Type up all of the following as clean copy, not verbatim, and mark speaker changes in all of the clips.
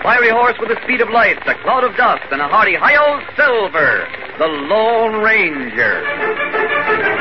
Speaker 1: fiery horse with the speed of light, a cloud of dust, and a hearty hi-yo Silver, the Lone Ranger.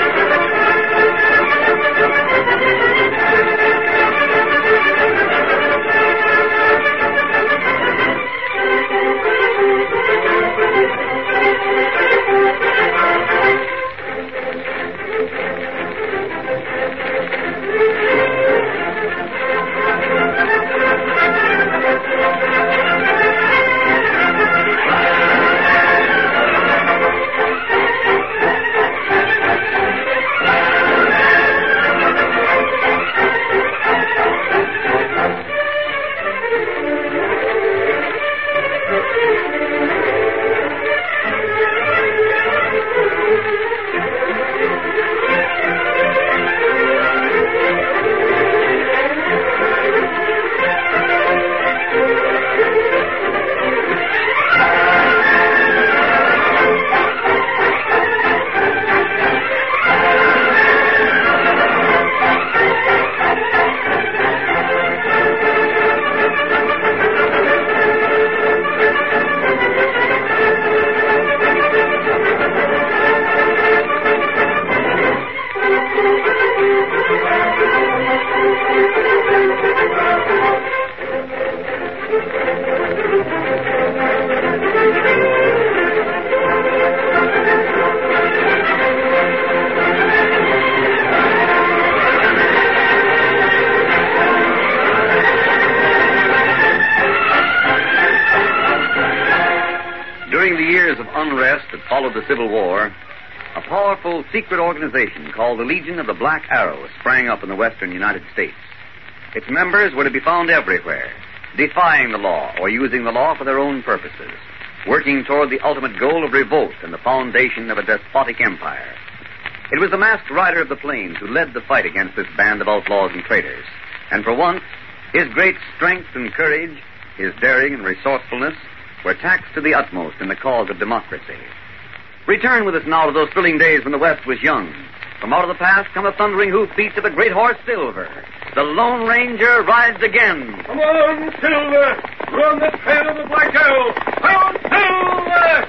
Speaker 1: Unrest that followed the Civil War, a powerful secret organization called the Legion of the Black Arrow sprang up in the western United States. Its members were to be found everywhere, defying the law or using the law for their own purposes, working toward the ultimate goal of revolt and the foundation of a despotic empire. It was the masked rider of the plains who led the fight against this band of outlaws and traitors. And for once, his great strength and courage, his daring and resourcefulness, were taxed to the utmost in the cause of democracy. Return with us now to those thrilling days when the West was young. From out of the past come the thundering hoofbeats of a great horse, Silver. The Lone Ranger rides again.
Speaker 2: Come on, Silver! We're on the trail of the Black Arrow! Come on, Silver!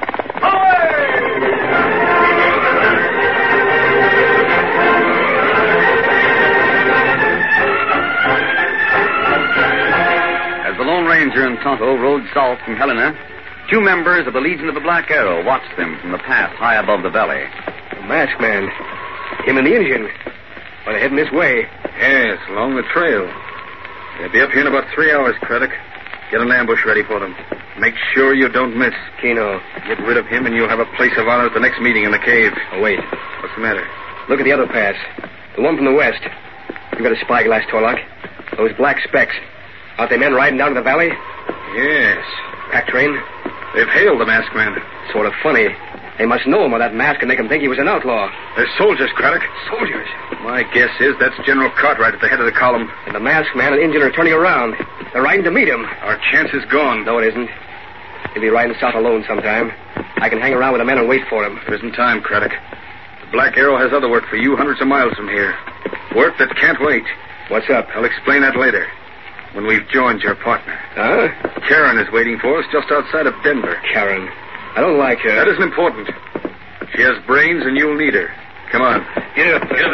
Speaker 2: Away!
Speaker 1: The Lone Ranger and Tonto rode south from Helena. Two members of the Legion of the Black Arrow watched them from the pass high above the valley.
Speaker 3: The masked man. Him and the Indian. Are they heading this way?
Speaker 4: Yes, along the trail. They'll be up here in about 3 hours, Craddock. Get an ambush ready for them. Make sure you don't miss.
Speaker 3: Keno.
Speaker 4: Get rid of him and you'll have a place of honor at the next meeting in the cave.
Speaker 3: Oh, wait.
Speaker 4: What's the matter?
Speaker 3: Look at the other pass. The one from the west. You got a spyglass, Torlock. Those black specks. Aren't they men riding down to the valley?
Speaker 4: Yes.
Speaker 3: Pack train?
Speaker 4: They've hailed the masked man.
Speaker 3: Sort of funny. They must know him by that mask and make him think he was an outlaw.
Speaker 4: They're soldiers, Craddock.
Speaker 3: Soldiers?
Speaker 4: My guess is that's General Cartwright at the head of the column.
Speaker 3: And the masked man and Indian are turning around. They're riding to meet him.
Speaker 4: Our chance is gone.
Speaker 3: No, it isn't. He'll be riding south alone sometime. I can hang around with the men and wait for him.
Speaker 4: There isn't time, Craddock. The Black Arrow has other work for you hundreds of miles from here. Work that can't wait.
Speaker 3: What's up?
Speaker 4: I'll explain that later. When we've joined your partner.
Speaker 3: Huh?
Speaker 4: Karen is waiting for us just outside of Denver.
Speaker 3: Karen? I don't like her.
Speaker 4: That isn't important. She has brains and you'll need her. Come on.
Speaker 3: Get up there.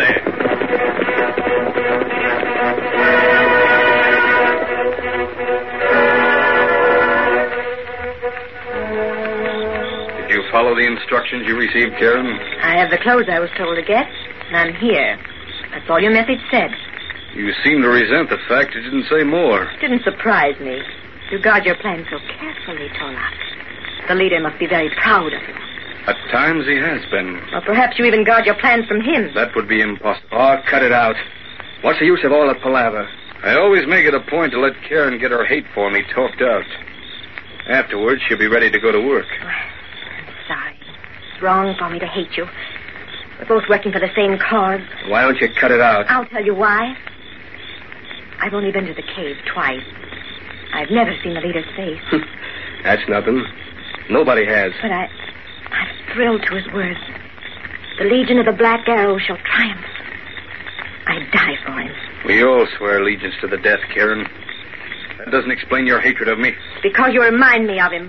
Speaker 4: Did you follow the instructions you received, Karen?
Speaker 5: I have the clothes I was told to get, and I'm here. That's all your message said.
Speaker 4: You seem to resent the fact it didn't say more.
Speaker 5: It didn't surprise me. You guard your plan so carefully, Torlock. The leader must be very proud of you.
Speaker 4: At times he has been.
Speaker 5: Or perhaps you even guard your plans from him.
Speaker 4: That would be impossible.
Speaker 3: Oh, cut it out. What's the use of all that palaver?
Speaker 4: I always make it a point to let Karen get her hate for me talked out. Afterwards, she'll be ready to go to work.
Speaker 5: I'm sorry. It's wrong for me to hate you. We're both working for the same cause.
Speaker 3: Why don't you cut it out?
Speaker 5: I'll tell you why. I've only been to the cave twice. I've never seen the leader's face.
Speaker 3: That's nothing. Nobody has.
Speaker 5: But I'm thrilled to his words. The Legion of the Black Arrow shall triumph. I'd die for him.
Speaker 4: We all swear allegiance to the death, Karen. That doesn't explain your hatred of me.
Speaker 5: Because you remind me of him.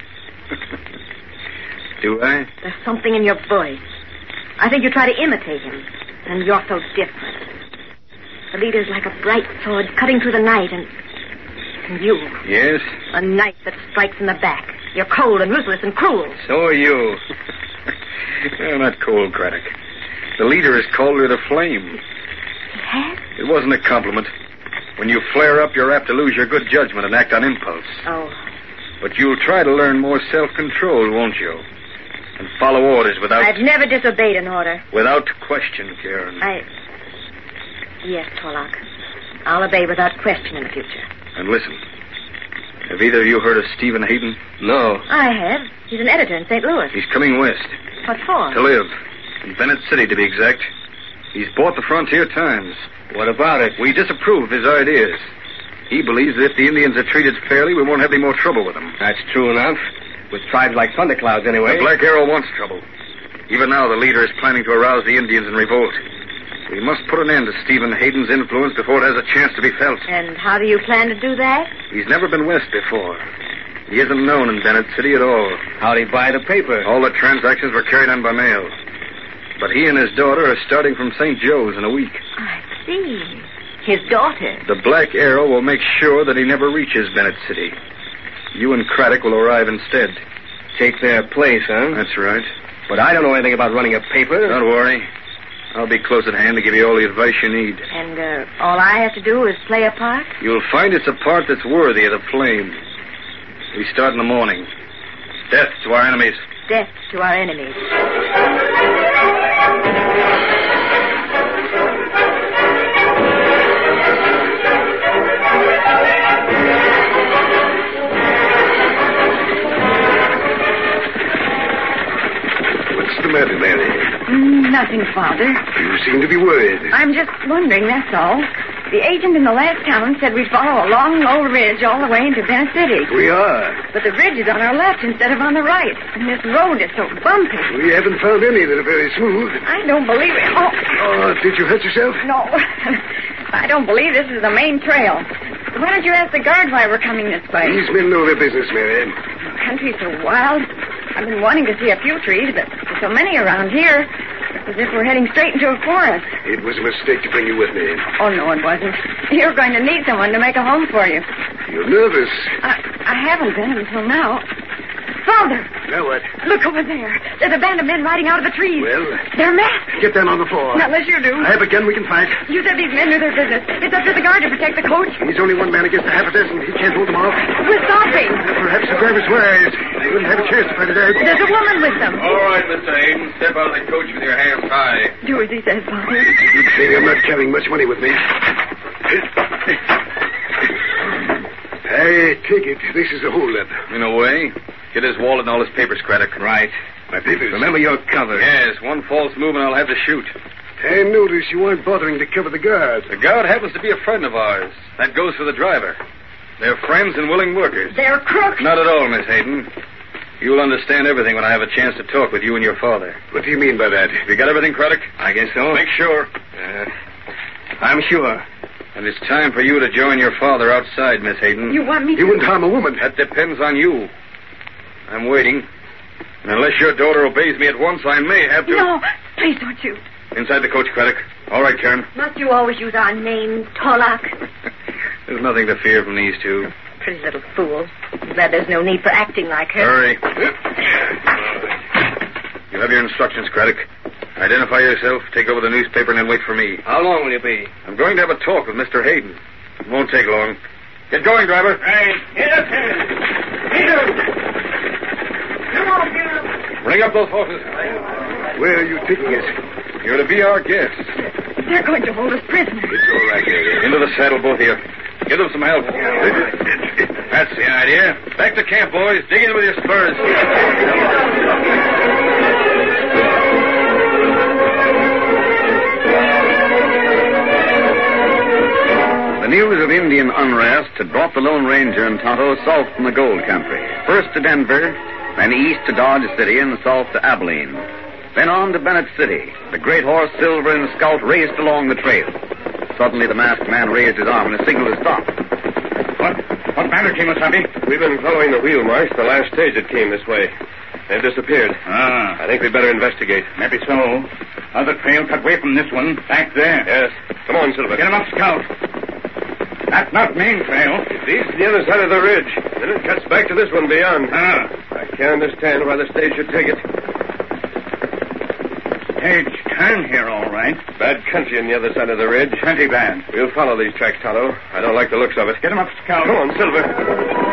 Speaker 4: Do I?
Speaker 5: There's something in your voice. I think you try to imitate him, and you're so different. The leader's like a bright sword cutting through the night, and you,
Speaker 4: Yes?
Speaker 5: a knife that strikes in the back. You're cold and ruthless and cruel.
Speaker 3: So are you.
Speaker 4: I'm not cold, Craddock. The leader has called her the flame.
Speaker 5: He has?
Speaker 4: It wasn't a compliment. When you flare up, you're apt to lose your good judgment and act on impulse.
Speaker 5: Oh,
Speaker 4: But you'll try to learn more self-control, won't you? And follow orders without...
Speaker 5: I've never disobeyed an order.
Speaker 4: Without question, Karen.
Speaker 5: Yes, Torlock. I'll obey without question in the future.
Speaker 4: And listen. Have either of you heard of Stephen Hayden?
Speaker 3: No.
Speaker 5: I have. He's an editor in St. Louis.
Speaker 4: He's coming west.
Speaker 5: What for?
Speaker 4: To live. In Bennett City, to be exact. He's bought the Frontier Times.
Speaker 3: What about it?
Speaker 4: We disapprove of his ideas. He believes that if the Indians are treated fairly, we won't have any more trouble with them.
Speaker 3: That's true enough. With tribes like Thunderclouds, anyway.
Speaker 4: The Black Arrow wants trouble. Even now, the leader is planning to arouse the Indians in revolt. We must put an end to Stephen Hayden's influence before it has a chance to be felt.
Speaker 5: And how do you plan to do that?
Speaker 4: He's never been west before. He isn't known in Bennett City at all.
Speaker 3: How'd he buy the paper?
Speaker 4: All the transactions were carried on by mail. But he and his daughter are starting from St. Joe's in a week.
Speaker 5: I see. His daughter.
Speaker 4: The Black Arrow will make sure that he never reaches Bennett City. You and Craddock will arrive instead.
Speaker 3: Take their place, huh?
Speaker 4: That's right.
Speaker 3: But I don't know anything about running a paper.
Speaker 4: Don't worry. I'll be close at hand to give you all the advice you need.
Speaker 5: And all I have to do is play a part?
Speaker 4: You'll find it's a part that's worthy of the flame. We start in the morning. Death to our enemies.
Speaker 5: Death to our enemies.
Speaker 2: What's the matter, Mary?
Speaker 5: Nothing, Father.
Speaker 2: You seem to be worried.
Speaker 5: I'm just wondering, that's all. The agent in the last town said we'd follow a long, low ridge all the way into Bennett City.
Speaker 2: We are.
Speaker 5: But the ridge is on our left instead of on the right. And this road is so bumpy.
Speaker 2: We haven't found any that are very smooth.
Speaker 5: I don't believe it. Oh,
Speaker 2: Oh, did you hurt yourself?
Speaker 5: no. I don't believe this is the main trail. Why don't you ask the guard why we're coming this way?
Speaker 2: These men know their business, Mary.
Speaker 5: The country's so wild. I've been wanting to see a few trees, but there's so many around here. As if we're heading straight into a forest.
Speaker 2: It was a mistake to bring you with me.
Speaker 5: Oh, no, it wasn't. You're going to need someone to make a home for you.
Speaker 2: You're nervous.
Speaker 5: I haven't been until now. Father!
Speaker 2: Now what?
Speaker 5: Look over there. There's a band of men riding out of the trees.
Speaker 2: Well?
Speaker 5: They're masked.
Speaker 2: Get down on the floor.
Speaker 5: Not unless you do.
Speaker 2: I have a gun. We can fight.
Speaker 5: You said these men knew their business. It's up to the guard to protect the coach.
Speaker 2: He's only one man against a half a dozen. He can't hold them off.
Speaker 5: We're stopping.
Speaker 2: Perhaps the driver's wise. They wouldn't have a chance to fight it out.
Speaker 5: There's a woman with them.
Speaker 4: All right, Mr. Hayden. Step out of the coach with your hands high.
Speaker 5: Do as he says, Father.
Speaker 2: It's a good thing I'm not carrying much money with me. I take it this is a holdup.
Speaker 4: In a way. Get his wallet and all his papers, Craddock.
Speaker 3: Right.
Speaker 2: My papers.
Speaker 3: Remember your cover.
Speaker 4: Yes, one false move and I'll have to shoot.
Speaker 2: I notice you aren't bothering to cover the guard.
Speaker 4: The guard happens to be a friend of ours. That goes for the driver. They're friends and willing workers.
Speaker 5: They're crooks.
Speaker 4: Not at all, Miss Hayden. You'll understand everything when I have a chance to talk with you and your father.
Speaker 2: What do you mean by that?
Speaker 4: Have you got everything, Craddock?
Speaker 3: I guess so.
Speaker 4: Make sure.
Speaker 3: I'm sure.
Speaker 4: And it's time for you to join your father outside, Miss Hayden.
Speaker 5: You want me to?
Speaker 2: You wouldn't harm a woman.
Speaker 4: That depends on you. I'm waiting. And unless your daughter obeys me at once, I may have to...
Speaker 5: No, please don't shoot.
Speaker 4: Inside the coach, Craddock. All right, Karen.
Speaker 5: Must you always use our name, Torlock?
Speaker 4: There's nothing to fear from these two.
Speaker 5: Pretty little fool. I'm glad there's no need for acting like her.
Speaker 4: Hurry. You have your instructions, Craddock. Identify yourself, take over the newspaper, and then wait for me.
Speaker 3: How long will you be?
Speaker 4: I'm going to have a talk with Mr. Hayden. It won't take long. Get going, driver.
Speaker 2: Hey, get up here. Get up. Come on, get up.
Speaker 4: Bring up those horses.
Speaker 2: Where are you taking us?
Speaker 4: You're to be our guests.
Speaker 5: They're going to hold us prisoners.
Speaker 2: It's all right, Harry.
Speaker 4: Into the saddle, both of you. Give them some help. That's the idea. Back to camp, boys. Dig in with your spurs. The news of Indian unrest had brought the Lone Ranger and Tonto south from the gold country. First to Denver, then east to Dodge City, and south to Abilene. Then on to Bennett City. The great horse Silver and the Scout raced along the trail. Suddenly the masked man raised his arm and a signal to stop.
Speaker 3: What?
Speaker 2: matter, Kimosabe?
Speaker 6: We've been following the wheel marks the last stage that came this way. They've disappeared. I think we'd better investigate.
Speaker 2: Maybe so. Other trail cut away from this one, back there.
Speaker 6: Yes. Come on, Silver.
Speaker 2: Get him up, Scout. That's not main trail.
Speaker 6: It leads to the other side of the ridge. Then it cuts back to this one beyond. I can't understand why the stage should take it.
Speaker 2: Stage turned here, all right.
Speaker 6: Bad country on the other side of the ridge.
Speaker 2: Plenty bad.
Speaker 6: We'll follow these tracks, Tonto. I don't like the looks of it.
Speaker 2: Get him up, Scout.
Speaker 6: Come on, Silver.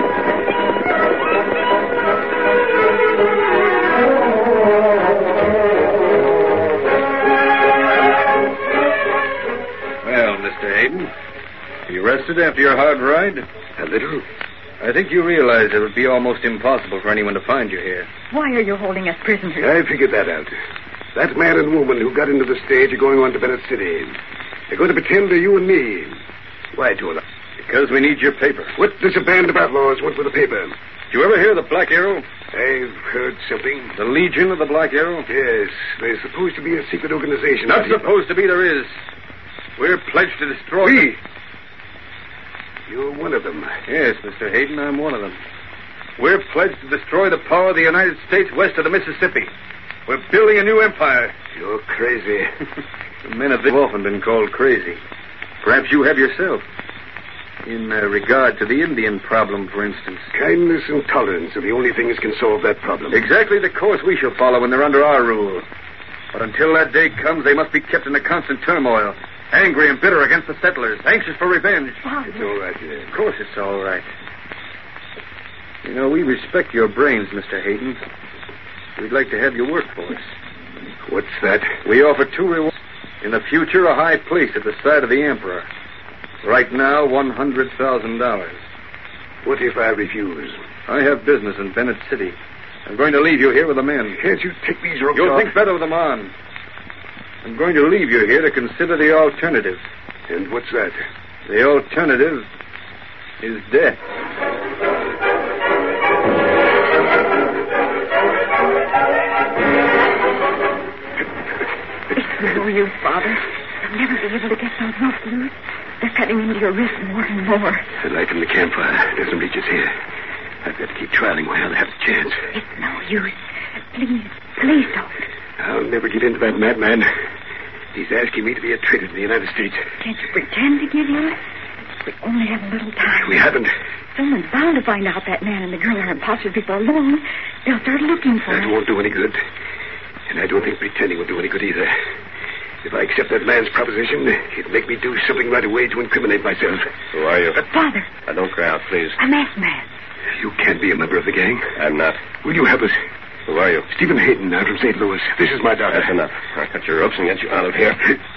Speaker 4: You rested after your hard ride?
Speaker 6: A little.
Speaker 4: I think you realize it would be almost impossible for anyone to find you here.
Speaker 5: Why are you holding us prisoners?
Speaker 7: I figured that out. That man and woman who got into the stage are going on to Bennett City. They're going to pretend they're you and me. Why, Tola?
Speaker 4: Because we need your paper.
Speaker 7: What does a band of outlaws want with the paper?
Speaker 4: Did you ever hear of the Black Arrow?
Speaker 7: I've heard something.
Speaker 4: The Legion of the Black Arrow?
Speaker 7: Yes. There's supposed to be a secret organization.
Speaker 4: Not supposed to be, there is. We're pledged to destroy...
Speaker 7: We? You're one of them.
Speaker 4: Yes, Mr. Hayden, I'm one of them. We're pledged to destroy the power of the United States west of the Mississippi. We're building a new empire.
Speaker 7: You're crazy.
Speaker 4: The men have often been called crazy. Perhaps you have yourself. In regard to the Indian problem, for instance.
Speaker 7: Kindness and tolerance are the only things can solve that problem.
Speaker 4: Exactly the course we shall follow when they're under our rule. But until that day comes, they must be kept in a constant turmoil. Angry and bitter against the settlers, anxious for revenge.
Speaker 7: It's all right, yeah.
Speaker 4: Of course it's all right. You know, we respect your brains, Mr. Hayden. We'd like to have you work for us.
Speaker 7: What's that?
Speaker 4: We offer 2 rewards. In the future, a high place at the side of the Emperor. Right now, $100,000.
Speaker 7: What if I refuse?
Speaker 4: I have business in Bennett City. I'm going to leave you here with the men.
Speaker 7: Can't you take these ropes
Speaker 4: You'll
Speaker 7: off?
Speaker 4: think better of them on. I'm going to leave you here to consider the alternative.
Speaker 7: And what's that?
Speaker 4: The alternative is death.
Speaker 5: It's no use, Father. You'll never be able to get those ropes loose. They're cutting into your wrist more and more.
Speaker 7: The light from the campfire doesn't reach us here. I've got to keep trialing while I have a chance.
Speaker 5: It's no use. Please don't.
Speaker 7: I'll never give in to that madman. He's asking me to be a traitor to the United States.
Speaker 5: Can't you pretend to give in? We only have a little time.
Speaker 7: We haven't.
Speaker 5: Someone's bound to find out that man and the girl are imposters before long. They'll start looking for
Speaker 7: That
Speaker 5: us.
Speaker 7: won't do any good. And I don't think pretending will do any good either. If I accept that man's proposition, it'll make me do something right away to incriminate myself.
Speaker 6: Who are you?
Speaker 5: Father,
Speaker 6: Don't cry out, please.
Speaker 5: a masked man.
Speaker 7: You can't be a member of the gang.
Speaker 6: I'm not.
Speaker 7: Will you help us?
Speaker 6: Who are you?
Speaker 7: Stephen Hayden. I'm from St. Louis. This is my daughter.
Speaker 6: That's enough. I'll cut your ropes and get you out of here.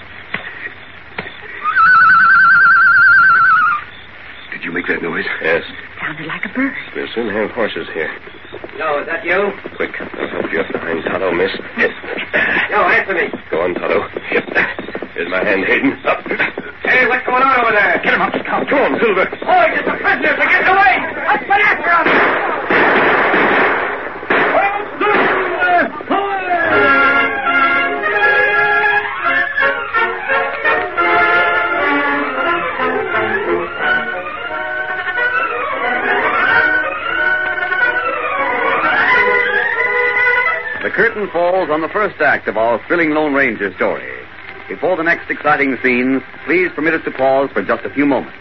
Speaker 7: Did you make that noise?
Speaker 6: Yes.
Speaker 5: Sounded like a bird.
Speaker 6: We'll soon have horses here.
Speaker 3: No, is that you?
Speaker 6: Quick. I'll help you up behind Tonto, miss.
Speaker 3: Yo, answer me.
Speaker 6: Go on, Tonto. Here's my hand, Hayden. Up.
Speaker 3: Hey, what's going on over there?
Speaker 2: Get him up, Scout.
Speaker 6: Come on, Silver.
Speaker 3: Oh, it's the prisoners. They're getting away. Up and after them.
Speaker 1: The curtain falls on the first act of our thrilling Lone Ranger story. Before the next exciting scenes, please permit us to pause for just a few moments.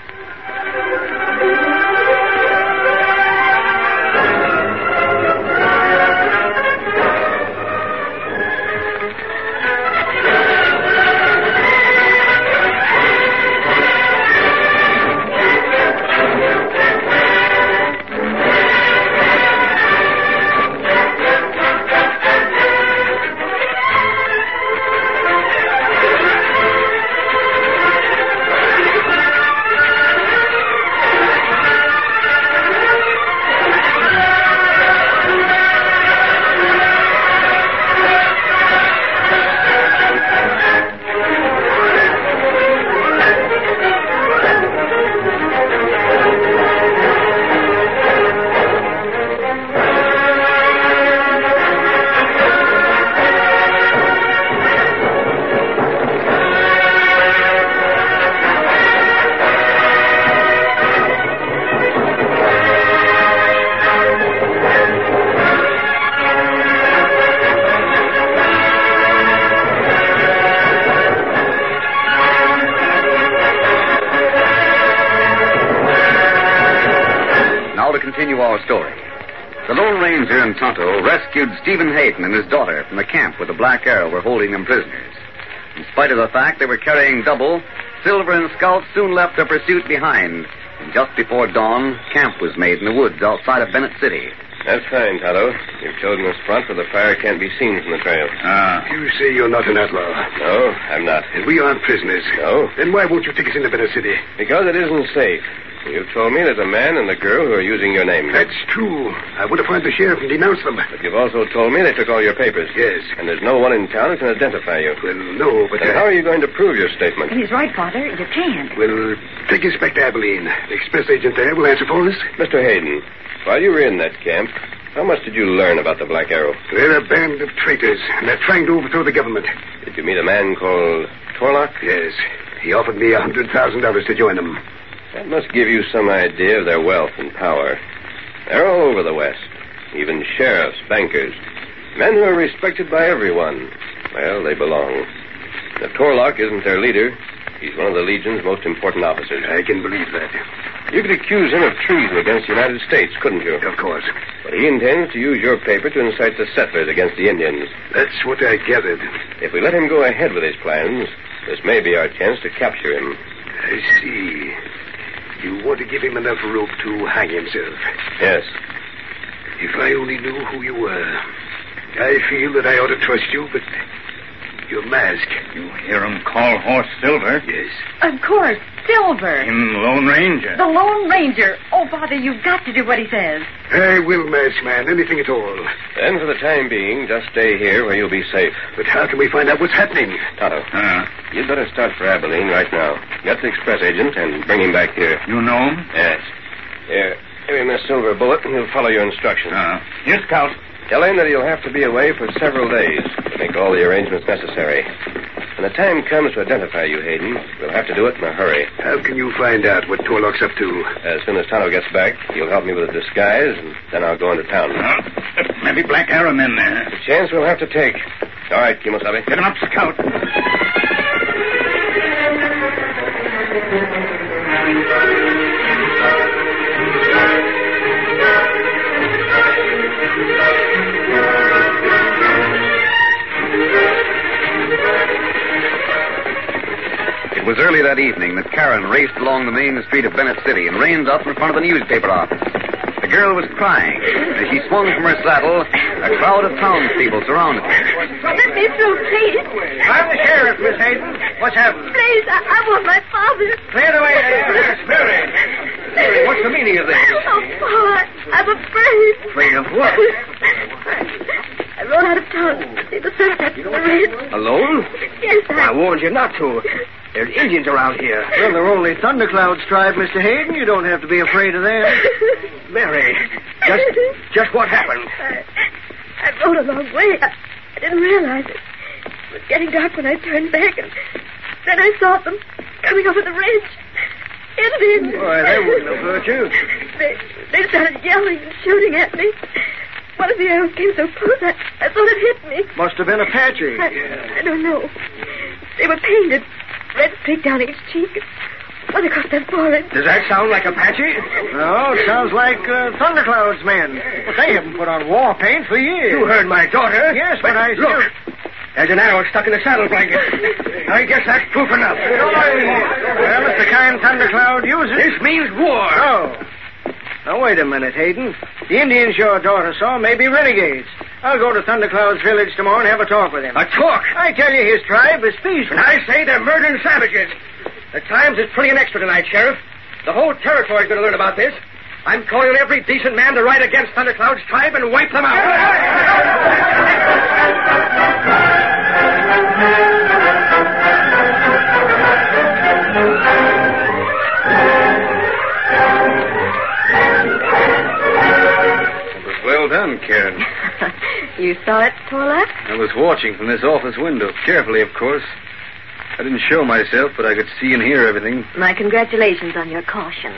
Speaker 1: now to continue our story. The Lone Ranger and Tonto rescued Stephen Hayden and his daughter from the camp where the Black Arrow were holding them prisoners. In spite of the fact they were carrying double, Silver and Scout soon left their pursuit behind. And just before dawn, camp was made in the woods outside of Bennett City.
Speaker 6: That's fine, Tonto. You've chosen a spot where the fire can't be seen from the trail.
Speaker 7: You say you're not an outlaw.
Speaker 6: No, I'm not.
Speaker 7: And we aren't prisoners.
Speaker 6: No.
Speaker 7: Then why won't you take us into Bennett City?
Speaker 6: Because it isn't safe. You've told me there's a man and a girl who are using your name.
Speaker 7: That's true. I would have found the sheriff and denounced them.
Speaker 6: But you've also told me they took all your papers.
Speaker 7: Yes.
Speaker 6: And there's no one in town who can identify you.
Speaker 7: Well, no, but...
Speaker 6: Then how are you going to prove your statement?
Speaker 5: He's right, Father. You can't.
Speaker 7: Well, take us back to Abilene. The express agent there will answer for us.
Speaker 6: Mr. Hayden, while you were in that camp, how much did you learn about the Black Arrow?
Speaker 7: They're a band of traitors, and they're trying to overthrow the government.
Speaker 6: Did you meet a man called Torlock?
Speaker 7: Yes. He offered me $100,000 to join them.
Speaker 6: That must give you some idea of their wealth and power. They're all over the West. Even sheriffs, bankers. Men who are respected by everyone. Well, they belong. If Torlock isn't their leader, he's one of the Legion's most important officers.
Speaker 7: I can believe that.
Speaker 6: You could accuse him of treason against the United States, couldn't you?
Speaker 7: Of course.
Speaker 6: But he intends to use your paper to incite the settlers against the Indians.
Speaker 7: That's what I gathered.
Speaker 6: If we let him go ahead with his plans, this may be our chance to capture him.
Speaker 7: I see. You want to give him enough rope to hang himself.
Speaker 6: Yes.
Speaker 7: If I only knew who you were. I feel that I ought to trust you, but your mask.
Speaker 8: You hear him call Horse Silver?
Speaker 7: Yes.
Speaker 5: Of course. Silver.
Speaker 8: Him Lone Ranger.
Speaker 5: The Lone Ranger. Oh, Father, you've got to do what he says.
Speaker 7: I will, masked man. Anything at all.
Speaker 6: Then, for the time being, just stay here where you'll be safe.
Speaker 7: But how can we find out what's happening?
Speaker 6: Tonto, you'd better start for Abilene right now. Get the express agent and bring him back here.
Speaker 8: You know him?
Speaker 6: Yes. Here, give him this silver bullet and he'll follow your instructions.
Speaker 8: Here, Scout.
Speaker 6: Tell him that he'll have to be away for several days to make all the arrangements necessary. When the time comes to identify you, Hayden, we'll have to do it in a hurry.
Speaker 7: How can you find out what Torlock's up to?
Speaker 6: As soon as Tonto gets back, he'll help me with a disguise, and then I'll go into town.
Speaker 8: Maybe Black Arrow men there.
Speaker 6: It's a chance we'll have to take. All right, Kimosabe.
Speaker 8: Get him up, Scout.
Speaker 1: It was early that evening that Karen raced along the main street of Bennett City and reined up in front of the newspaper office. The girl was crying. As she swung from her saddle, a crowd of townspeople surrounded her.
Speaker 5: Let me through, please.
Speaker 3: I'm the sheriff, Miss Hayden. What's happened?
Speaker 5: Please, I want my father.
Speaker 3: Clear the way there. Mary. Mary, what's the meaning of this?
Speaker 5: Oh, Paul, I'm afraid.
Speaker 3: Afraid of what?
Speaker 5: I rode out of town to see the sunset from the ridge.
Speaker 3: Alone?
Speaker 5: Yes,
Speaker 3: I warned you not to. There's Indians around here. Well, they're only Thundercloud's tribe, Mr. Hayden. You don't have to be afraid of them. Mary, just what happened?
Speaker 5: I rode a long way. I didn't realize it. It was getting dark when I turned back, and then I saw them coming over the ridge. Indians.
Speaker 3: Why, they wouldn't have hurt you.
Speaker 5: They started yelling and shooting at me. One of the arrows came so close, I thought it hit me.
Speaker 3: Must have been Apache.
Speaker 5: I don't know. They were painted. Red streak down each cheek. One across their forehead.
Speaker 3: Does that sound like Apache? No, it sounds like Thundercloud's men. But they haven't put on war paint for years. You heard my daughter. Yes, but I... Look, there's an arrow stuck in the saddle blanket. I guess that's proof enough. Well, if the kind Thundercloud uses... This means war. Oh. Now, wait a minute, Hayden. The Indians your daughter saw may be renegades. I'll go to Thundercloud's village tomorrow and have a talk with him. A talk? I tell you, his tribe is peaceful. And I say they're murdering savages. The Times is putting an extra tonight, Sheriff. The whole territory's going to learn about this. I'm calling on every decent man to ride against Thundercloud's tribe and wipe them out.
Speaker 8: Well done, Karen.
Speaker 5: You saw it, Torlock?
Speaker 8: I was watching from this office window. Carefully, of course. I didn't show myself, but I could see and hear everything.
Speaker 5: My congratulations on your caution.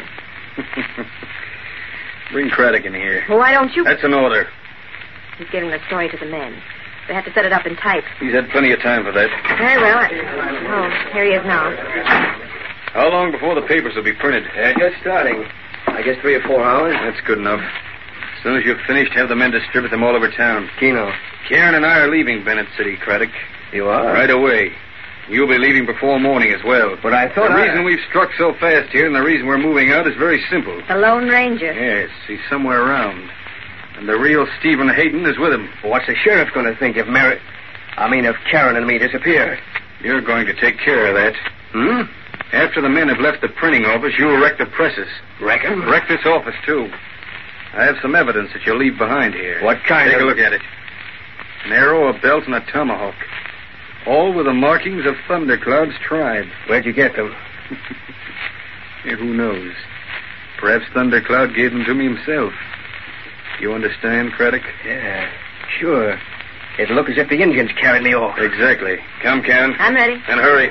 Speaker 8: Bring Craddock in here.
Speaker 5: Well, why don't you...
Speaker 8: That's an order.
Speaker 5: He's giving the story to the men. They have to set it up in type.
Speaker 8: He's had plenty of time for that.
Speaker 5: Very well. Oh, here he is now.
Speaker 8: How long before the papers will be printed?
Speaker 3: Just starting. I guess 3 or 4 hours.
Speaker 8: That's good enough. As soon as you've finished, have the men distribute them all over town.
Speaker 3: Keno.
Speaker 8: Karen and I are leaving Bennett City, Craddock.
Speaker 3: You are?
Speaker 8: Right away. You'll be leaving before morning as well.
Speaker 3: But I thought
Speaker 8: the reason we've struck so fast here and the reason we're moving out is very simple.
Speaker 5: The Lone Ranger.
Speaker 8: Yes, he's somewhere around. And the real Stephen Hayden is with him.
Speaker 3: Well, what's the sheriff going to think if if Karen and me disappear?
Speaker 8: You're going to take care of that. After the men have left the printing office, you'll wreck the presses.
Speaker 3: Wreck 'em?
Speaker 8: Wreck this office, too. I have some evidence that you'll leave behind here.
Speaker 3: What kind
Speaker 8: Take
Speaker 3: of...
Speaker 8: a look at it. An arrow, a belt, and a tomahawk. All with the markings of Thundercloud's tribe.
Speaker 3: Where'd you get them?
Speaker 8: Who knows? Perhaps Thundercloud gave them to me himself. You understand, Craddock?
Speaker 3: Yeah, sure. It'll look as if the Indians carried me off.
Speaker 8: Exactly. Come, Karen.
Speaker 5: I'm ready.
Speaker 8: And hurry.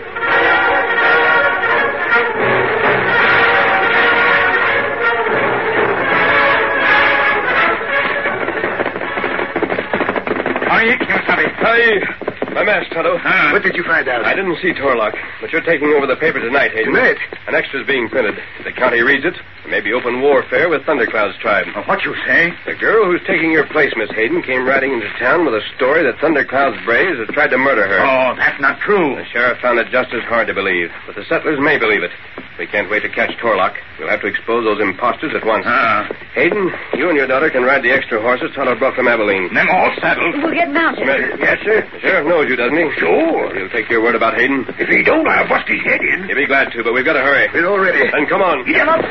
Speaker 6: Hi. My mask, Tonto.
Speaker 7: What did you find out?
Speaker 6: I didn't see Torlock, but you're taking over the paper tonight, Hayden.
Speaker 7: Tonight?
Speaker 6: An extra's being printed. If the county reads it, there may be open warfare with Thundercloud's tribe.
Speaker 7: What you say?
Speaker 6: The girl who's taking your place, Miss Hayden, came riding into town with a story that Thundercloud's braves had tried to murder her.
Speaker 7: Oh, that's not true.
Speaker 6: The sheriff found it just as hard to believe, but the settlers may believe it. We can't wait to catch Torlock. We'll have to expose those imposters at once. Hayden, you and your daughter can ride the extra horses Tonto brought from Abilene.
Speaker 7: Them all saddled.
Speaker 5: We'll get mounted.
Speaker 6: Yes, sir. The sheriff knows you, doesn't he?
Speaker 7: Sure.
Speaker 6: He'll take your word about Hayden.
Speaker 7: If he don't, I'll bust his head in.
Speaker 6: He'll be glad to, but we've got to hurry.
Speaker 7: We're all ready.
Speaker 6: Then come on.
Speaker 7: Get up.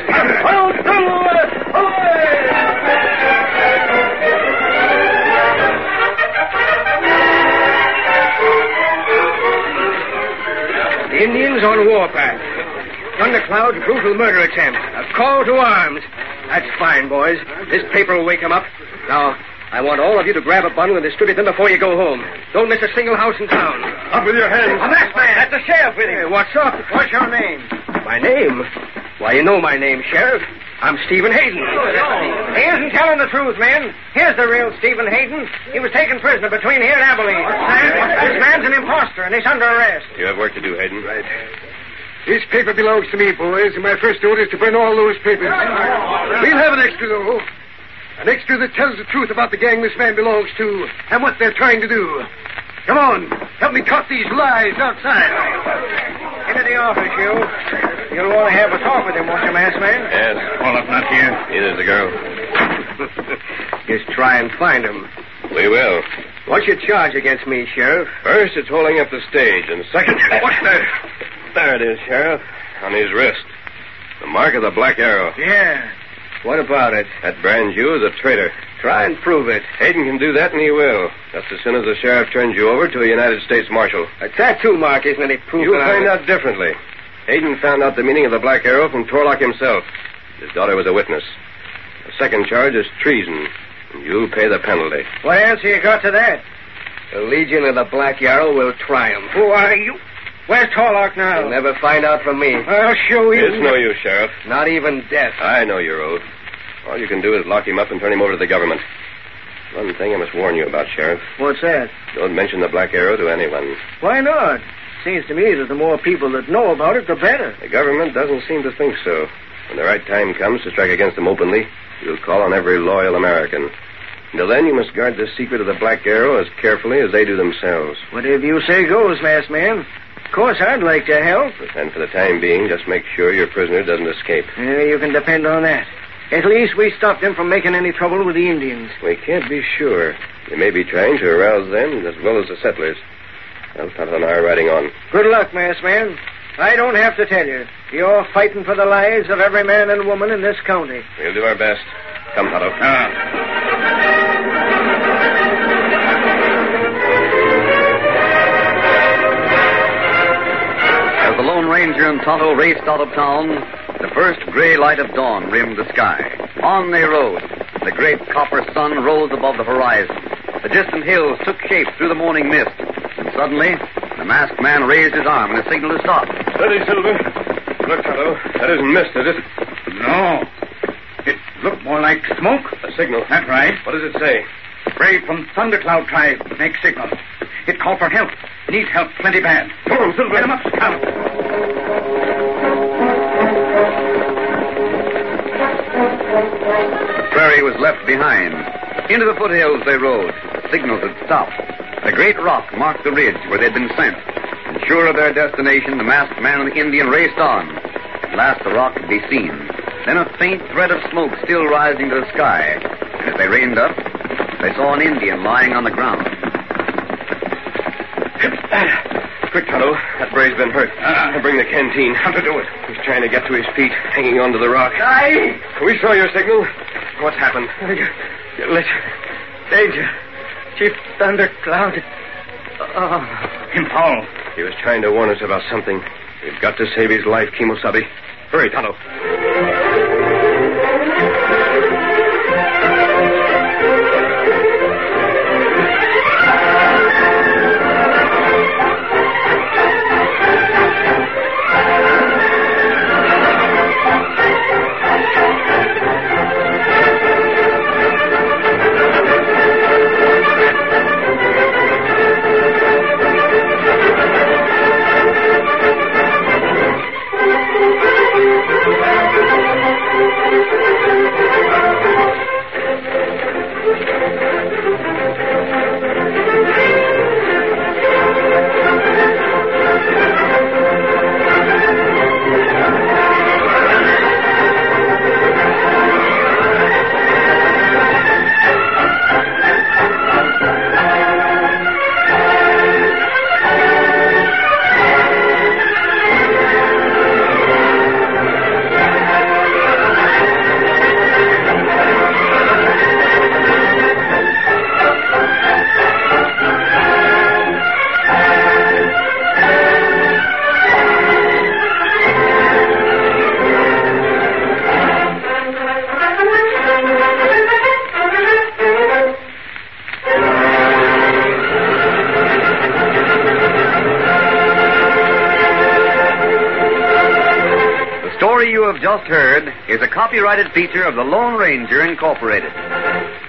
Speaker 3: The Indians on warpath. Thundercloud's brutal murder attempt. A call to arms. That's fine, boys. This paper will wake them up. Now, I want all of you to grab a bundle and distribute them before you go home. Don't miss a single house in town.
Speaker 6: Up with your hands.
Speaker 3: A masked man. That's the sheriff with him. What's up? What's your name? My name? Why, you know my name, Sheriff. I'm Stephen Hayden. He isn't telling the truth, men. Here's the real Stephen Hayden. He was taken prisoner between here and Abilene. This man's an imposter, and he's under arrest.
Speaker 6: You have work to do, Hayden.
Speaker 7: Right. This paper belongs to me, boys, and my first order is to burn all those papers. We'll have an extra, though. An extra that tells the truth about the gang this man belongs to and what they're trying to do. Come on. Help me cut these lies outside.
Speaker 3: Into the office, you. You'll want to have a talk with him, won't you, masked man?
Speaker 6: Yes.
Speaker 7: Torlock not here.
Speaker 6: Neither's the girl.
Speaker 3: Just try and find him.
Speaker 6: We will.
Speaker 3: What's your charge against me, Sheriff?
Speaker 6: First, it's holding up the stage, and second... What's that? There it is, Sheriff. On his wrist. The mark of the black arrow.
Speaker 3: Yeah. What about it?
Speaker 6: That brands you as a traitor.
Speaker 3: Try and prove it.
Speaker 6: Hayden can do that, and he will. Just as soon as the sheriff turns you over to a United States Marshal.
Speaker 3: A tattoo mark isn't any proof.
Speaker 6: You'll find out differently. Hayden found out the meaning of the black arrow from Torlock himself. His daughter was a witness. The second charge is treason, and you'll pay the penalty.
Speaker 3: What answer you got to that? The Legion of the Black Arrow will triumph. Who are you? Where's Torlock now? You'll never find out from me. I'll show you.
Speaker 6: It's no use, Sheriff.
Speaker 3: Not even death.
Speaker 6: I know your oath. All you can do is lock him up and turn him over to the government. One thing I must warn you about, Sheriff.
Speaker 3: What's that?
Speaker 6: Don't mention the black arrow to anyone.
Speaker 3: Why not? Seems to me that the more people that know about it, the better.
Speaker 6: The government doesn't seem to think so. When the right time comes to strike against them openly, you'll call on every loyal American. Until then, you must guard the secret of the black arrow as carefully as they do themselves.
Speaker 3: Whatever you say goes, masked man. Of course, I'd like to help.
Speaker 6: And for the time being, just make sure your prisoner doesn't escape.
Speaker 3: Yeah, you can depend on that. At least we stopped them from making any trouble with the Indians.
Speaker 6: We can't be sure. They may be trying to arouse them as well as the settlers. Well, Tonto and I are riding on.
Speaker 3: Good luck, masked man. I don't have to tell you. You're fighting for the lives of every man and woman in this county.
Speaker 6: We'll do our best. Come, Tonto.
Speaker 1: As the Lone Ranger and Tonto raced out of town, the first gray light of dawn rimmed the sky. On they rode. The great copper sun rose above the horizon. The distant hills took shape through the morning mist. And suddenly, the masked man raised his arm in a signal to stop.
Speaker 6: Steady, Silver. Look, Tonto. That isn't mist, is it?
Speaker 7: No. It looked more like smoke.
Speaker 6: A signal.
Speaker 7: That's right.
Speaker 6: What does it say?
Speaker 7: Brave from Thundercloud tribe make signal. It called for help. Need help plenty bad.
Speaker 6: Come on, Silver.
Speaker 7: Get him up, Scout.
Speaker 1: The prairie was left behind. Into the foothills they rode. The signals had stopped. A great rock marked the ridge where they'd been sent. And sure of their destination, the masked man and the Indian raced on. At last the rock could be seen. Then a faint thread of smoke still rising to the sky. And as they reined up, they saw an Indian lying on the ground.
Speaker 6: Quick, Tonto. That brave's been hurt. Bring the canteen.
Speaker 7: How to do it?
Speaker 6: He's trying to get to his feet, hanging onto the rock.
Speaker 3: Aye.
Speaker 6: We saw your signal. What's happened?
Speaker 3: Danger. Chief Thundercloud.
Speaker 6: Him, Paul. He was trying to warn us about something. We've got to save his life, Kimosabe. Hurry, Tonto.
Speaker 1: The story you have just heard is a copyrighted feature of the Lone Ranger Incorporated.